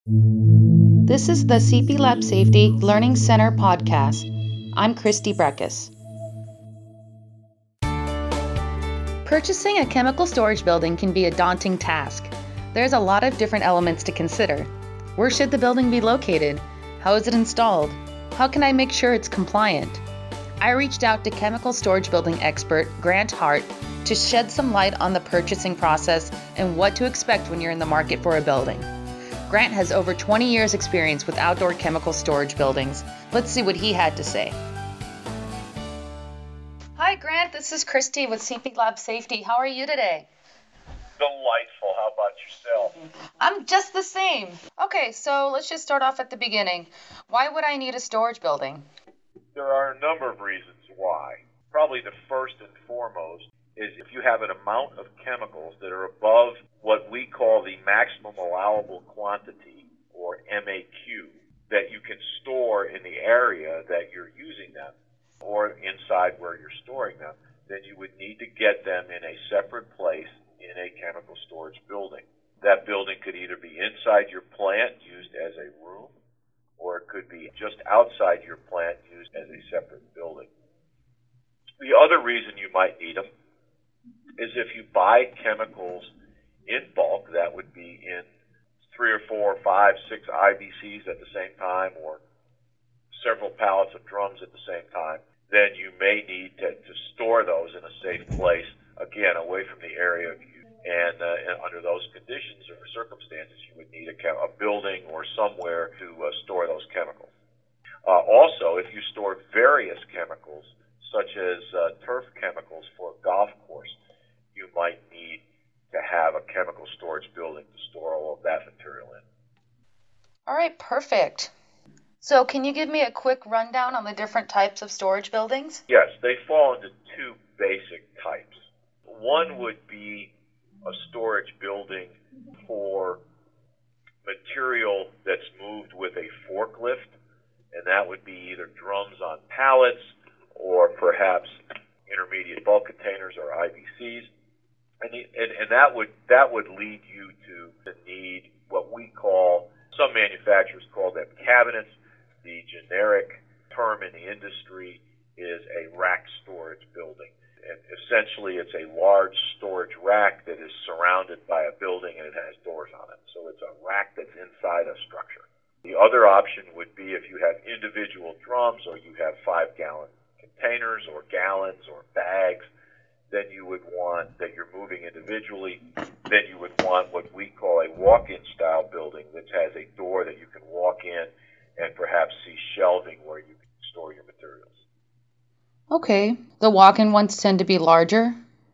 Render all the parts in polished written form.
This is the CP Lab Safety Learning Center podcast. I'm Christy Breckus. Purchasing a chemical storage building can be a daunting task. There's a lot of different elements to consider. Where should the building be located? How is it installed? How can I make sure it's compliant? I reached out to chemical storage building expert Grant Hart to shed some light on the purchasing process and what to expect when you're in the market for a building. Grant has over 20 years experience with outdoor chemical storage buildings. Let's see what he had to say. Hi Grant, this is Christy with CP Lab Safety. How are you today? Delightful. How about yourself? I'm just the same. Okay, so let's just start off at the beginning. Why would I need a storage building? There are a number of reasons why. Probably the first and foremost is if you have an amount of chemicals that are above what we call the maximum allowable quantity, or MAQ, that you can store in the area that you're using them or inside where you're storing them, then you would need to get them in a separate place in a chemical storage building. That building could either be inside your plant used as a room, or it could be just outside your plant used as a separate building. The other reason you might need them is if you buy chemicals in bulk, that would be in 3 or 4 or 5, 6 IBCs at the same time, or several pallets of drums at the same time, then you may need to store those in a safe place, again, away from the area of use. And under those conditions or circumstances, you would need a building or somewhere to store those chemicals. Also, if you store various chemicals, such as turf chemicals for a golf course, you might need to have a chemical storage building to store all of that material in. All right, perfect. So can you give me a quick rundown on the different types of storage buildings? Yes, they fall into 2 basic types. One would be a storage building for material that's moved with a forklift, and that would be either drums on pallets or perhaps intermediate bulk containers or IBCs. And that would lead you to need what we call, some manufacturers call them cabinets. The generic term in the industry is a rack storage building. And essentially, it's a large storage rack that is surrounded by a building and it has doors on it. So it's a rack that's inside a structure. The other option would be if you have individual drums or you have 5-gallon containers or gallons or bags, then you would want, that you're moving individually, then you would want what we call a walk-in style building that has a door that you can walk in and perhaps see shelving where you can store your materials. Okay. The walk-in ones tend to be larger?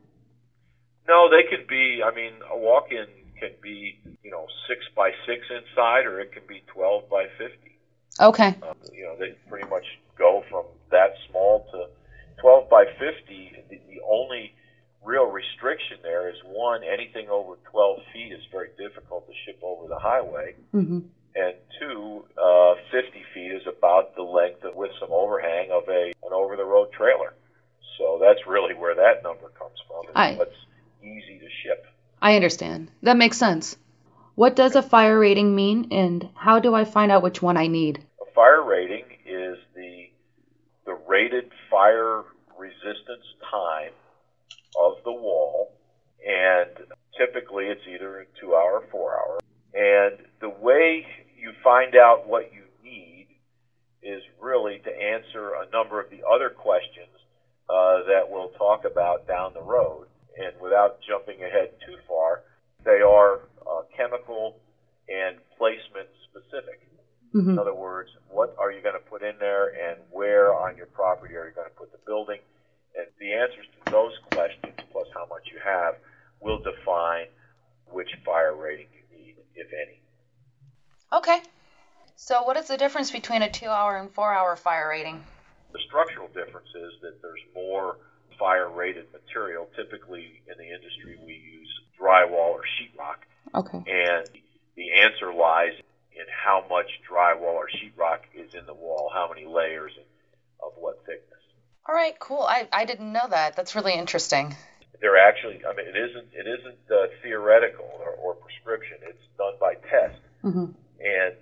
No, they can be, a walk-in can be, 6 by 6 inside, or it can be 12 by 50. Okay. They pretty much go from that small to 12 by 50. The only real restriction there is, one, anything over 12 feet is very difficult to ship over the highway. Mm-hmm. And 2, 50 feet is about the length with some overhang of an over-the-road trailer. So that's really where that number comes from. It's easy to ship. I understand. That makes sense. What does a fire rating mean, and how do I find out which one I need? A fire rating is the rated fire resistance time of the wall, and typically it's either a 2-hour or 4-hour. And the way you find out what you need is really to answer a number of the other questions that we'll talk about down the road. And without jumping ahead too far, they are chemical and placement specific. Mm-hmm. In other words, what are you going to put in there, and where on your property are you going to put the building? And the answers to those questions, plus how much you have, will define which fire rating you need, if any. Okay. So what is the difference between a 2-hour and 4-hour fire rating? The structural difference is that there's more fire-rated material. Typically, in the industry, we use drywall or sheetrock. Okay. And the answer lies in how much drywall or sheetrock is in the wall, how many layers, and of what thickness. All right, cool. I didn't know that. That's really interesting. They're actually, it isn't theoretical or prescription. It's done by test. Mm-hmm. And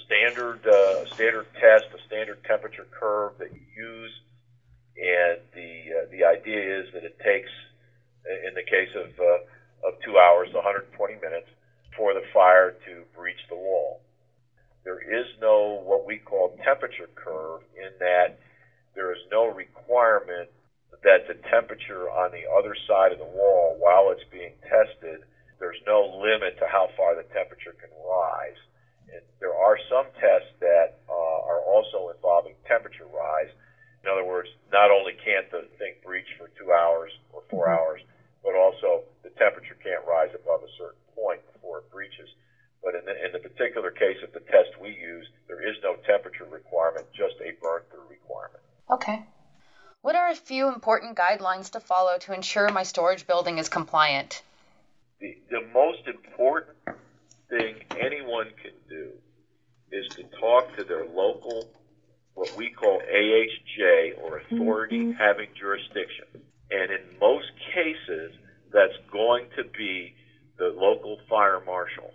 standard test, a standard temperature curve that you use, and the idea is that it takes, in the case of 2 hours, 120 minutes, for the fire to breach the wall. There is no what we call temperature curve, in that there is no requirement that the temperature on the other side of the wall, while it's being tested, there's no limit to how far the temperature can rise. And there are some tests that are also involving temperature rise. In other words, not only can't the thing breach for 2 hours or 4 hours, but also the temperature can't rise above a certain point before it breaches. But in the particular case of the test we use, there is no temperature requirement, just a burn-through requirement. Okay. What are a few important guidelines to follow to ensure my storage building is compliant? The most important thing anyone can do is to talk to their local, what we call AHJ, or authority having jurisdiction. And in most cases, that's going to be the local fire marshal,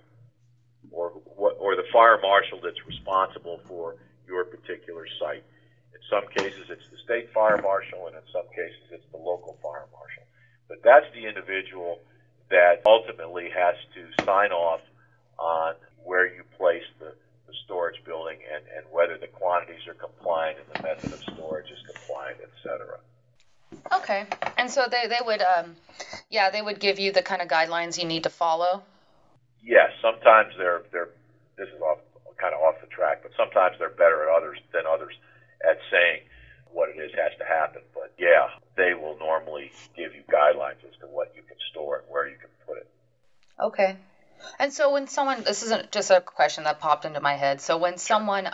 or the fire marshal that's responsible for your particular site. In some cases, it's the state fire marshal, and in some cases, it's the local fire marshal. But that's the individual that ultimately has to sign off on where you place the storage building, and whether the quantities are compliant and the method of storage is compliant, etc. Okay. And so they would give you the kind of guidelines you need to follow? Yes, sometimes they're this is kind of off the track, but sometimes they're better than others at saying what it is has to happen. But yeah, they will normally give you guidelines as to what you can store and where you can put it. Okay. And so when this isn't just a question that popped into my head. So when someone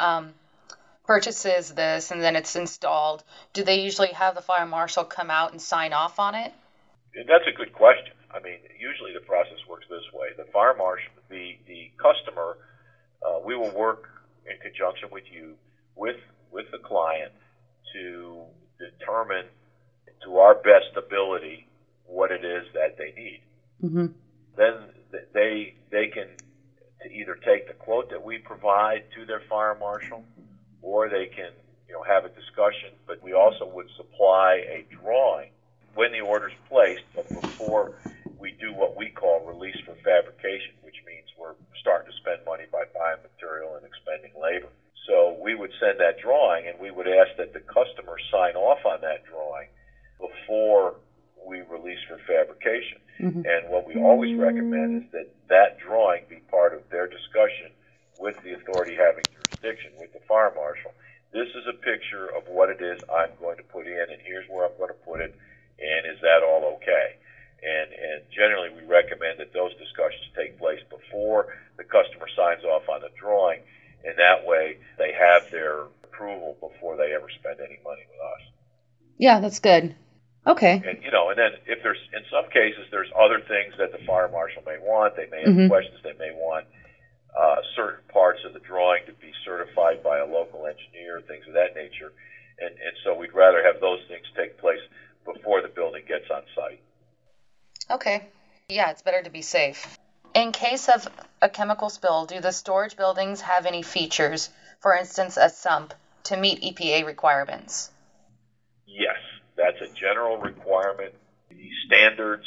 purchases this and then it's installed, do they usually have the fire marshal come out and sign off on it? That's a good question. I mean, usually the process works this way. The fire marshal, the customer, we will work in conjunction with you, with the client, to determine to our best ability what it is that they need. Mm-hmm. Then they can either take the quote that we provide to their fire marshal, or they can have a discussion. But we also would supply a drawing when the order's placed, but before we do what we call release for fabrication, which means we're starting to spend money by buying material and expending labor. So we would send that drawing, and we would ask that the customer sign off on that drawing before we release for fabrication. Mm-hmm. And what we always recommend is that drawing be part of their discussion with the authority having jurisdiction, with the fire marshal. This is a picture of what it is I'm going to put in, and here's where I'm going to put it, and is that all okay? And generally we recommend that those discussions take place before the customer signs off on the drawing, and that way they have their approval before they ever spend any money with us. Yeah, that's good. Okay. And then if there's, in some cases, there's other things that the fire marshal may want. They may have questions. They may want certain parts of the drawing to be certified by a local engineer, things of that nature. And so we'd rather have those things take place before the building gets on site. Okay. Yeah, it's better to be safe. In case of a chemical spill, do the storage buildings have any features, for instance, a sump, to meet EPA requirements? Yes, that's a general requirement. The standards,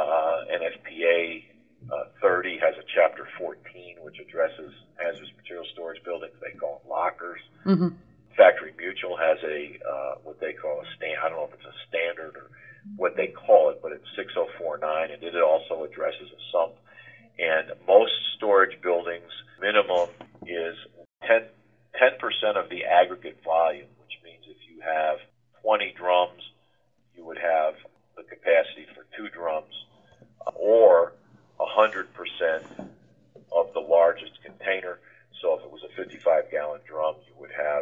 NFPA 30 has a Chapter 14, which addresses hazardous material storage buildings. They call them lockers. Mm-hmm. Factory Mutual has what they call I don't know if it's a standard or what they call it, but it's 6049, and it also addresses a sump. And most storage buildings, minimum is 10% of the aggregate volume, which means if you have 20 drums, you would have the capacity for 2 drums, or 100% of the largest container. So if it was a 55-gallon drum, you would have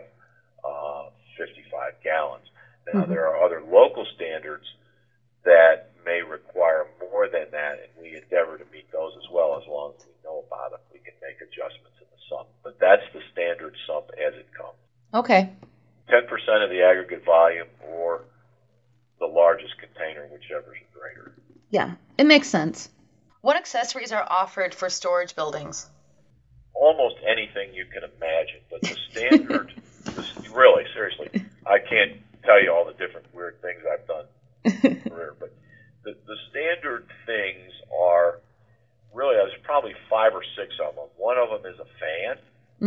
55 gallons. Now, there are other local standards that may require more than that, and we endeavor to meet those as well. As long as we know about them, we can make adjustments in the sump. But that's the standard sump as it comes. Okay. 10% of the aggregate volume, or the largest container, whichever is greater. Yeah, it makes sense. What accessories are offered for storage buildings? almost anything you can imagine. But the standard, really, seriously, I can't tell you all the different weird things I've done in my career, but the standard things are really, there's probably 5 or 6 of them. One of them is a fan,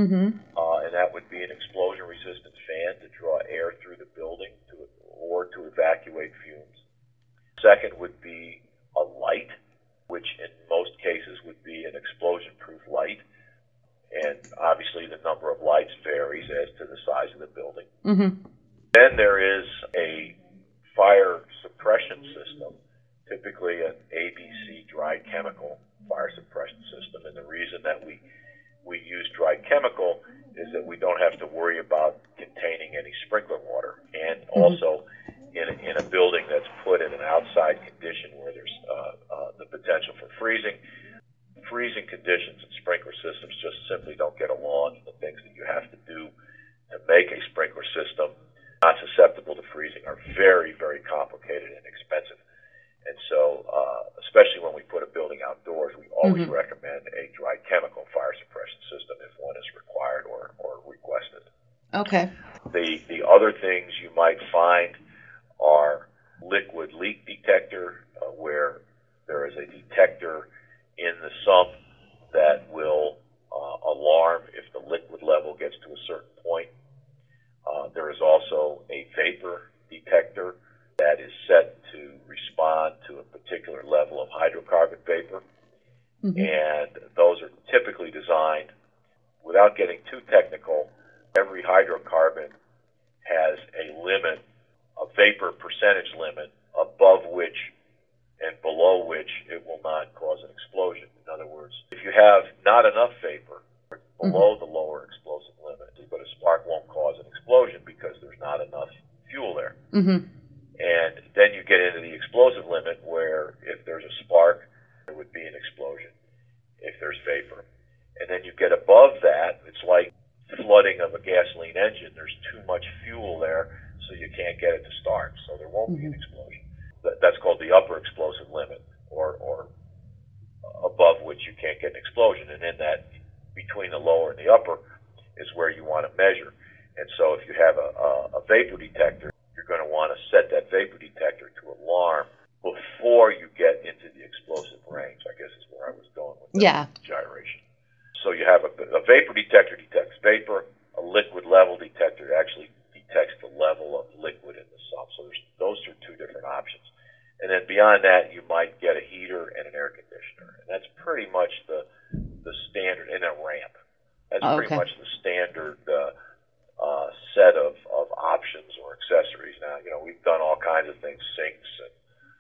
and that would be an explosion-resistant fan to draw air through the building or to evacuate fumes. Second would be a light, which in most cases would be an explosion-proof light. And obviously the number of lights varies as to the size of the building. Then there is a fire suppression system, typically an ABC dry chemical fire suppression system. And the reason that we use dry chemical is that we don't have to worry about containing any sprinkler water. And also in a building that's put in an outside condition where there's the potential for freezing conditions and sprinkler systems just simply don't get along. And the things that you have to do to make a sprinkler system not susceptible to freezing are very, very complicated and expensive. And so, especially when we put a building outdoors, we always recommend a dry chemical fire suppression system if one is required or requested. Okay. The other things you might find are liquid leak detector, where there is a detector in the sump that will alarm if the liquid level gets to a certain point. There is also a vapor detector that is set to respond to a particular level of hydrocarbon vapor. And those are typically designed, without getting too technical, every hydrocarbon has a limit, a vapor percentage limit, above which and below which it will not cause an explosion. In other words, if you have not enough vapor below the lower explosive limit, but a spark won't cause an explosion because there's not enough fuel there. And then you get into the explosive limit where if there's a spark, there would be an explosion if there's vapor. And then you get above that, it's like flooding of a gasoline engine. There's too much fuel there, so you can't get it to start, so there won't be an explosion. That's called the upper explosive limit, or above which you can't get an explosion. And in that, between the lower and the upper, is where you want to measure. And so if you have a vapor detector, you're going to want to set that vapor detector to alarm before you get into the explosive range, I guess is where I was going with that gyration. So you have a vapor detector detects vapor, a liquid level detector actually detects the level of liquid in the sump. So those are 2 different options. And then beyond that, you might get a heater and an air conditioner. And that's pretty much the standard, and a ramp. That's pretty much the standard set of options or accessories. Now, we've done all kinds of things, sinks and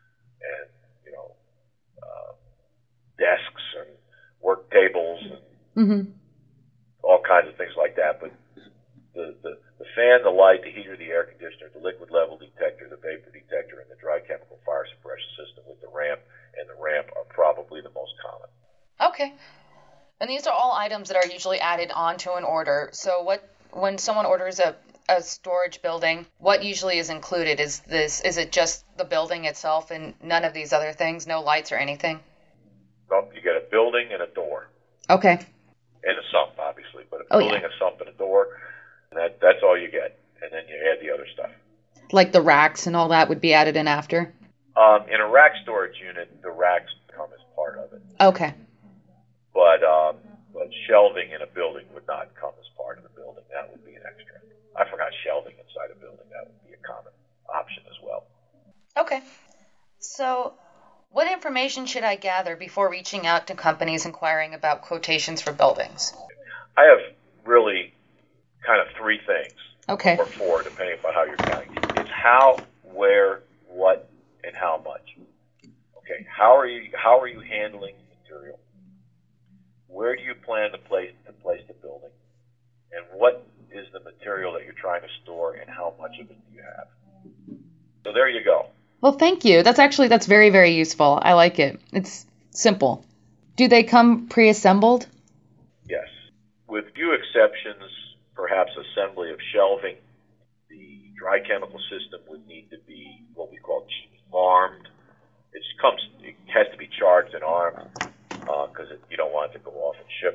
desks and work tables and all kinds of things like that. But the fan, the light, the heater, the air conditioner, the liquid level detector, the vapor detector, and the dry chemical fire suppression system with the ramp are probably the most common. Okay. And these are all items that are usually added onto an order. So when someone orders a storage building, what usually is included? Is it just the building itself and none of these other things, no lights or anything? Well, you get a building and a door. Okay. And a sump, obviously, but a building, a sump, and a door, and that's all you get. And then you add the other stuff. Like the racks and all that would be added in after? In a rack storage unit, the racks come as part of it. Okay. But shelving in a building would not come as part of the building. That would be an extra. I forgot shelving inside a building. That would be a common option as well. Okay. So what information should I gather before reaching out to companies inquiring about quotations for buildings? I have really kind of 3 things. Okay. Or 4, depending upon how you're counting. It's how, where, what, and how much. Okay. How are you handling material? Where do you plan to place the building? And what is the material that you're trying to store, and how much of it do you have? So there you go. Well, thank you. That's very, very useful. I like it. It's simple. Do they come pre-assembled? Yes. With few exceptions, perhaps assembly of shelving, the dry chemical system would need to be what we call armed. It has to be charged and armed because you don't want it to go off in shipment.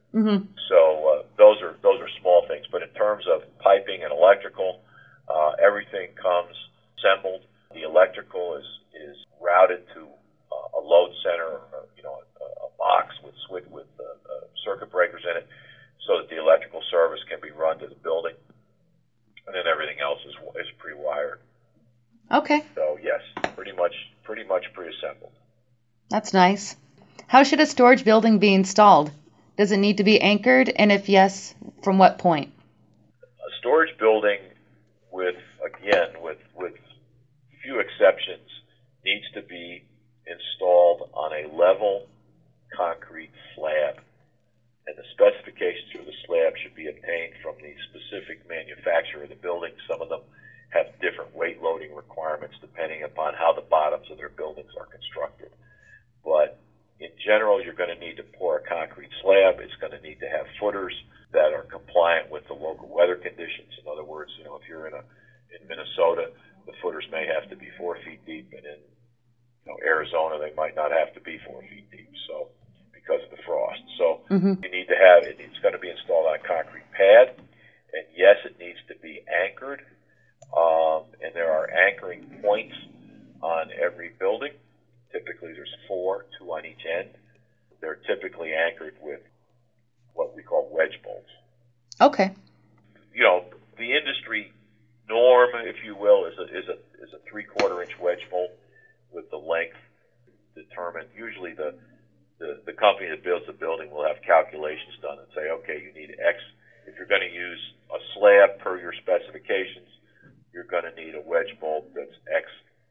Mm-hmm. So those are small things. But in terms of piping and electrical, everything comes assembled. The electrical is routed to a load center, a box with circuit breakers in it, so that the electrical service can be run to the building, and then everything else is pre-wired. Okay. So yes, pretty much pre-assembled. That's nice. How should a storage building be installed? Does it need to be anchored? And if yes, from what point? A storage building, with few exceptions, needs to be installed on a level concrete slab, and the specifications for the slab should be obtained from the specific manufacturer of the building. Some of them have different weight loading requirements depending upon how the bottoms of their buildings are constructed. But in general, you're going to need to pour a concrete slab. It's going to need to have footers that are compliant with the local weather conditions. In other words, if you're in Minnesota, the footers may have to be 4 feet deep, and in Arizona, they might not have to be 4 feet deep. So because of the frost, so you need to have it. It's going to be installed on a concrete pad, and yes, it needs to be anchored. And there are anchoring points on every building. Typically, there's 4, 2 on each end. They're typically anchored with what we call wedge bolts. Okay. The industry norm, if you will, is a 3/4 inch wedge bolt with the length determined. Usually, the company that builds the building will have calculations done and say, okay, you need X. If you're going to use a slab per your specifications, you're going to need a wedge bolt that's X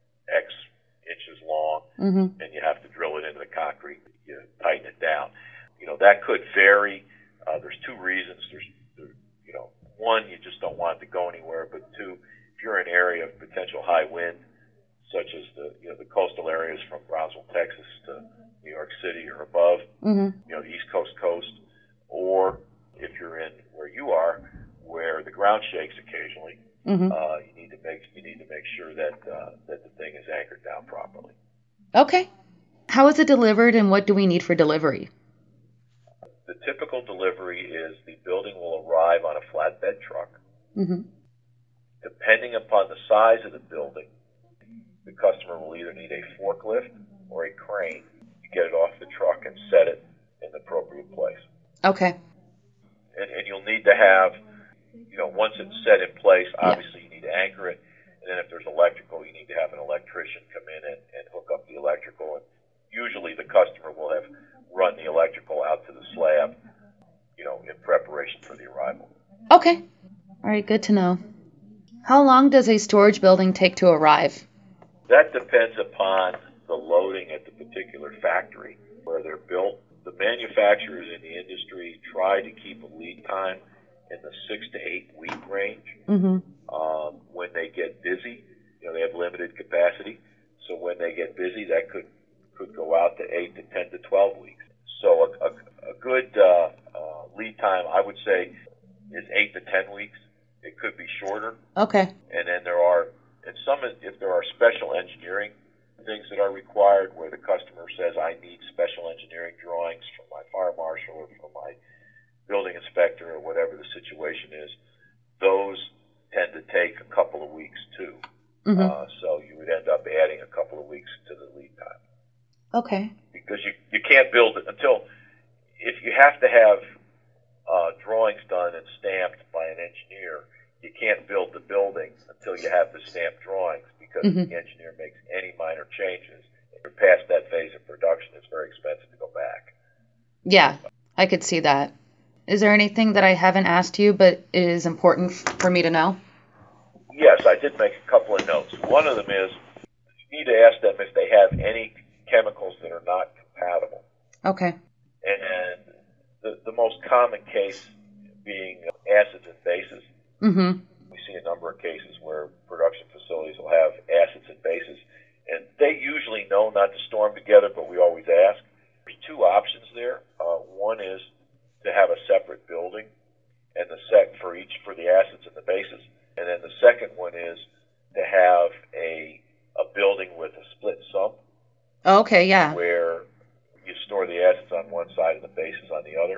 inches long, and you have to drill it into the concrete. You tighten it down. That could vary. There's 2 reasons. There's one, you just don't want it to go anywhere, but 2, if you're in an area of potential high wind, such as the coastal areas from Brownsville, Texas to New York City or above, the East Coast, or if you're in where you are, where the ground shakes occasionally, you need to make sure that the thing is anchored down properly. Okay. How is it delivered, and what do we need for delivery? The typical delivery is the building will arrive on a flatbed truck. Depending upon the size of the building, the customer will either need a forklift or a crane to get it off the truck and set it in the appropriate place. Okay. And you'll need to have, once it's set in place, obviously you need to anchor it. And then if there's electrical, you need to have an electrician come in and hook up the electrical. And usually the customer will have run the electrical out to the slab, in preparation for the arrival. Okay. All right, good to know. How long does a storage building take to arrive? That depends upon the loading at the particular factory where they're built. The manufacturers in the industry try to keep a lead time in the 6 to 8 week range. When they get busy, they have limited capacity. So when they get busy, that could go out to 8 to 10 to 12 weeks. So a good lead time, I would say, is 8 to 10 weeks. It could be shorter. Okay. And then if there are special engineering things that are required where the customer says, I need special engineering drawings from my fire marshal or from my building inspector or whatever the situation is, those tend to take a couple of weeks too. So you would end up adding a couple of weeks to the lead time. Okay. Because you can't build it if you have to have drawings done and stamped by an engineer, you can't build the building until you have the stamped drawings, because if the engineer makes any minor changes, if you're past that phase of production, it's very expensive to go back. Yeah, I could see that. Is there anything that I haven't asked you but is important for me to know? Yes, I did make a couple of notes. One of them is you need to ask them if they have any chemicals that are not compatible. Okay. And the most common case being acids and bases. We see a number of cases where production facilities will have acids and bases, and they usually know not to store them together, but we always ask. There's 2 options there. One is to have a separate building, and for the acids and the bases, and then the second one is to have a building with a split sump. Okay, yeah. Where you store the acids on one side and the bases on the other.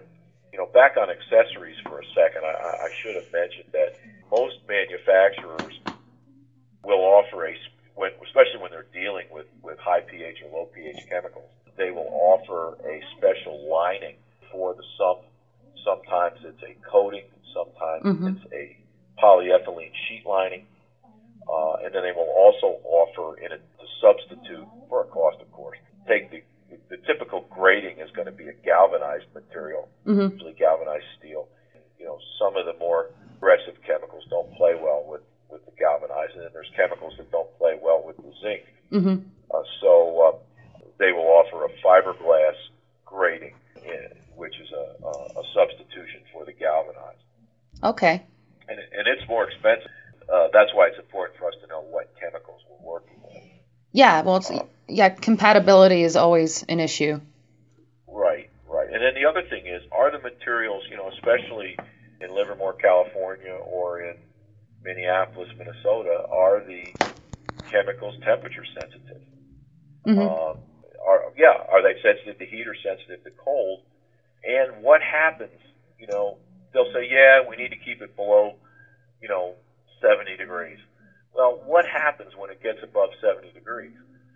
Back on accessories for a second, I should have mentioned that most manufacturers will offer especially when they're dealing with high pH or low pH chemicals, they will offer a special lining for the sump. Sometimes it's a coating, sometimes it's a polyethylene sheet lining, and then they will also offer in a substitute for a cost, of course. Take the typical grating is going to be a galvanized material, usually galvanized steel. Some of the more aggressive chemicals don't play well with the galvanized, and then there's chemicals that don't play well with the zinc. So they will offer a fiberglass grating, which is a substitution for the galvanized. Okay. And it's more expensive. That's why it's important for us to know what chemicals we're working with. Yeah, well, compatibility is always an issue. Right. And then the other thing is, are the materials, especially in Livermore, California, or in Minneapolis, Minnesota, are the chemicals temperature sensitive? Are they sensitive to heat or sensitive to cold? And what happens? They'll say, we need to keep it below, 70 degrees. Well, what happens when it gets above 70 degrees?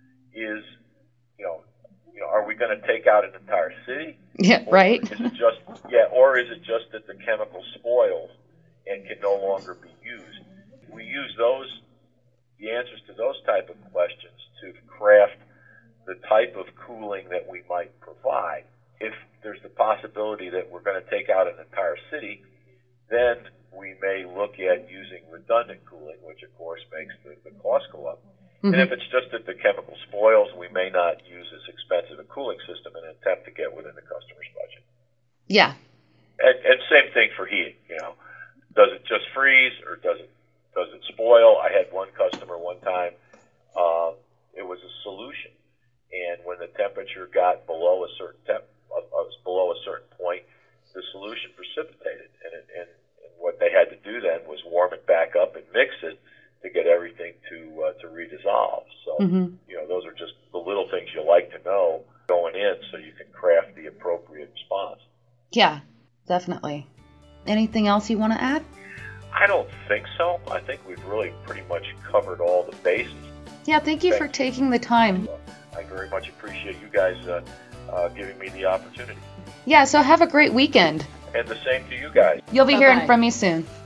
Are we going to take out an entire city? Yeah, right. Or is it just that the chemical spoils and can no longer be used? We use the answers to those type of questions to craft the type of cooling that we might provide. If there's the possibility that we're going to take out an entire city, then we may look at using redundant cooling, which of course makes the cost go up. And if it's just that the chemical spoils, we may not use as expensive a cooling system in an attempt to get within the customer's budget. Yeah. And same thing for heating. Does it just freeze or does it spoil? I had one customer one time. It was a solution, and when the temperature got below a certain point, the solution precipitated, and what they had to do then was warm it back up and mix it to get everything to redissolve. So those are just the little things you like to know going in, so you can craft the appropriate response. Yeah, definitely. Anything else you want to add? I don't think so. I think we've really pretty much covered all the bases. Yeah, thank you for taking the time. I very much appreciate you guys giving me the opportunity. Yeah, so have a great weekend. And the same to you guys. You'll be hearing from me soon.